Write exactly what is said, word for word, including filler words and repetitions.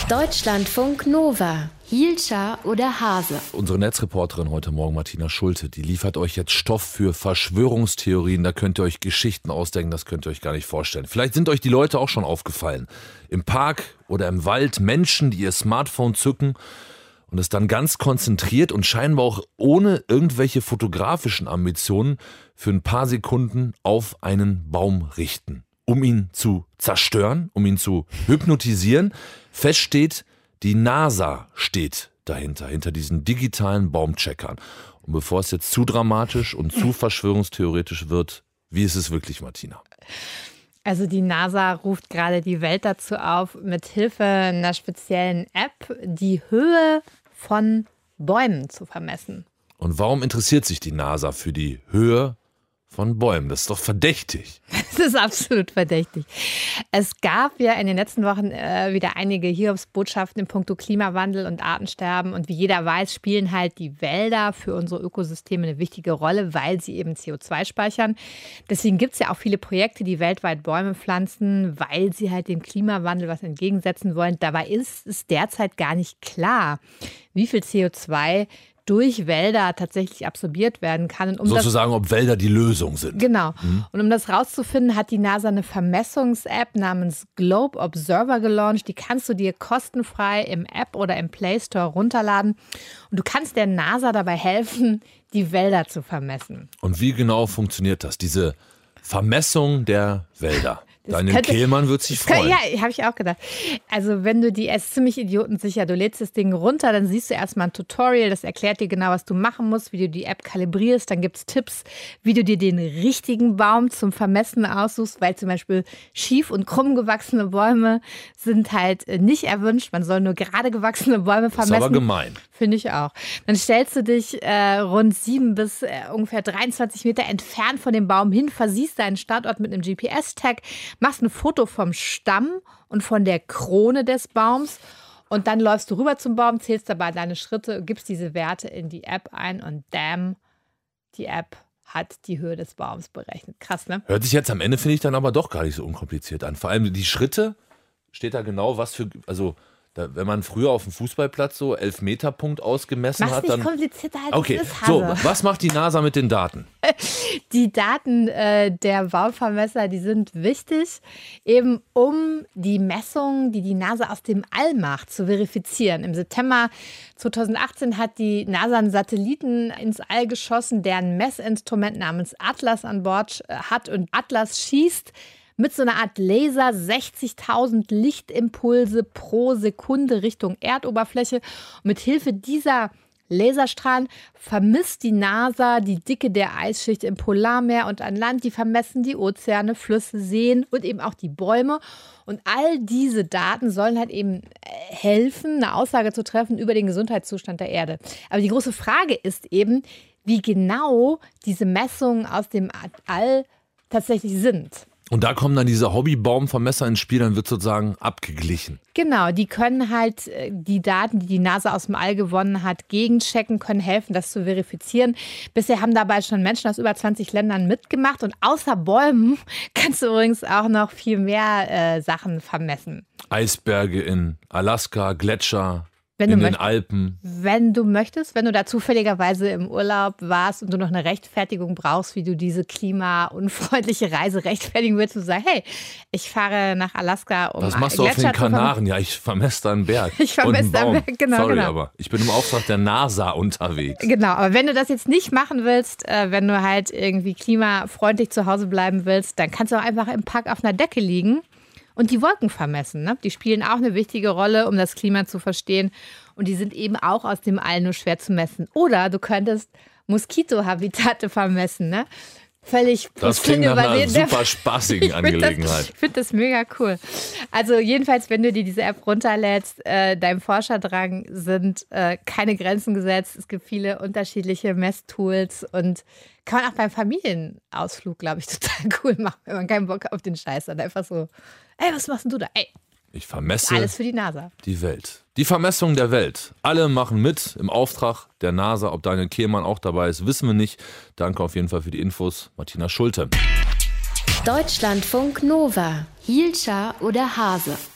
Deutschlandfunk Nova. Hielscher oder Hase? Unsere Netzreporterin heute Morgen, Martina Schulte, die liefert euch jetzt Stoff für Verschwörungstheorien. Da könnt ihr euch Geschichten ausdenken, das könnt ihr euch gar nicht vorstellen. Vielleicht sind euch die Leute auch schon aufgefallen. Im Park oder im Wald Menschen, die ihr Smartphone zücken und es dann ganz konzentriert und scheinbar auch ohne irgendwelche fotografischen Ambitionen für ein paar Sekunden auf einen Baum richten, um ihn zu zerstören, um ihn zu hypnotisieren. Fest steht, die NASA steht dahinter, hinter diesen digitalen Baumcheckern. Und bevor es jetzt zu dramatisch und zu verschwörungstheoretisch wird, wie ist es wirklich, Martina? Also die NASA ruft gerade die Welt dazu auf, mit Hilfe einer speziellen App die Höhe von Bäumen zu vermessen. Und warum interessiert sich die NASA für die Höhe von Bäumen? Das ist doch verdächtig. Das ist absolut verdächtig. Es gab ja in den letzten Wochen äh, wieder einige Hiobsbotschaften in puncto Klimawandel und Artensterben. Und wie jeder weiß, spielen halt die Wälder für unsere Ökosysteme eine wichtige Rolle, weil sie eben C O zwei speichern. Deswegen gibt es ja auch viele Projekte, die weltweit Bäume pflanzen, weil sie halt dem Klimawandel was entgegensetzen wollen. Dabei ist es derzeit gar nicht klar, wie viel C O zwei durch Wälder tatsächlich absorbiert werden kann. Und um Sozusagen, das, ob Wälder die Lösung sind. Genau. Mhm. Und um das rauszufinden, hat die NASA eine Vermessungs-App namens Globe Observer gelauncht. Die kannst du dir kostenfrei im App oder im Play Store runterladen. Und du kannst der NASA dabei helfen, die Wälder zu vermessen. Und wie genau funktioniert das, diese Vermessung der Wälder? Das Daniel könnte, Kehlmann wird sich freuen. Ja, habe ich auch gedacht. Also wenn du die, es ist ziemlich idiotensicher, du lädst das Ding runter, dann siehst du erstmal ein Tutorial, das erklärt dir genau, was du machen musst, wie du die App kalibrierst. Dann gibt es Tipps, wie du dir den richtigen Baum zum Vermessen aussuchst, weil zum Beispiel schief und krumm gewachsene Bäume sind halt nicht erwünscht. Man soll nur gerade gewachsene Bäume vermessen. Das ist aber gemein. Finde ich auch. Dann stellst du dich äh, rund sieben bis äh, ungefähr dreiundzwanzig Meter entfernt von dem Baum hin, versiehst deinen Standort mit einem G P S-Tag, machst ein Foto vom Stamm und von der Krone des Baums und dann läufst du rüber zum Baum, zählst dabei deine Schritte, gibst diese Werte in die App ein und damn, die App hat die Höhe des Baums berechnet. Krass, ne? Hört sich jetzt am Ende, finde ich, dann aber doch gar nicht so unkompliziert an. Vor allem die Schritte, steht da genau was für, also da, wenn man früher auf dem Fußballplatz so Elfmeterpunkt ausgemessen Mach's hat, nicht dann komplizierter als okay. es ist, Hase. So, was macht die NASA mit den Daten? Die Daten äh, der Baumvermesser, die sind wichtig, eben um die Messungen, die die NASA aus dem All macht, zu verifizieren. Im September zweitausendachtzehn hat die NASA einen Satelliten ins All geschossen, der ein Messinstrument namens Atlas an Bord hat. Und Atlas schießt mit so einer Art Laser sechzigtausend Lichtimpulse pro Sekunde Richtung Erdoberfläche. Und mit Hilfe dieser Laserstrahlen vermisst die NASA die Dicke der Eisschicht im Polarmeer und an Land. Die vermessen die Ozeane, Flüsse, Seen und eben auch die Bäume. Und all diese Daten sollen halt eben helfen, eine Aussage zu treffen über den Gesundheitszustand der Erde. Aber die große Frage ist eben, wie genau diese Messungen aus dem All tatsächlich sind. Und da kommen dann diese Hobbybaumvermesser ins Spiel, dann wird sozusagen abgeglichen. Genau, die können halt die Daten, die die NASA aus dem All gewonnen hat, gegenchecken, können helfen, das zu verifizieren. Bisher haben dabei schon Menschen aus über zwanzig Ländern mitgemacht. Und außer Bäumen kannst du übrigens auch noch viel mehr äh, Sachen vermessen. Eisberge in Alaska, Gletscher Wenn in du den möchtest, Alpen. Wenn du möchtest, wenn du da zufälligerweise im Urlaub warst und du noch eine Rechtfertigung brauchst, wie du diese klimaunfreundliche Reise rechtfertigen willst, und sagst, hey, ich fahre nach Alaska, um Was machst du auf den Kanaren? Ja, ich vermesse da einen Berg. Ich vermesse und einen da Baum. einen Berg, genau, Sorry, genau. aber ich bin im Auftrag der NASA unterwegs. Genau, aber wenn du das jetzt nicht machen willst, äh, wenn du halt irgendwie klimafreundlich zu Hause bleiben willst, dann kannst du auch einfach im Park auf einer Decke liegen und die Wolken vermessen. Ne? Die spielen auch eine wichtige Rolle, um das Klima zu verstehen. Und die sind eben auch aus dem All nur schwer zu messen. Oder du könntest Moskitohabitate vermessen. Ne? Völlig Das klingt nach einer super spaßigen ich Angelegenheit. Das, ich finde das mega cool. Also jedenfalls, wenn du dir diese App runterlädst, äh, deinem Forscherdrang sind äh, keine Grenzen gesetzt. Es gibt viele unterschiedliche Messtools und kann man auch beim Familienausflug, glaube ich, total cool machen, wenn man keinen Bock auf den Scheiß hat. Einfach so, ey, was machst denn du da? Ey, ich vermesse alles für die NASA. Die Welt. Die Vermessung der Welt. Alle machen mit im Auftrag der NASA. Ob Daniel Kehlmann auch dabei ist, wissen wir nicht. Danke auf jeden Fall für die Infos, Martina Schulte. Deutschlandfunk Nova. Hielscher oder Hase?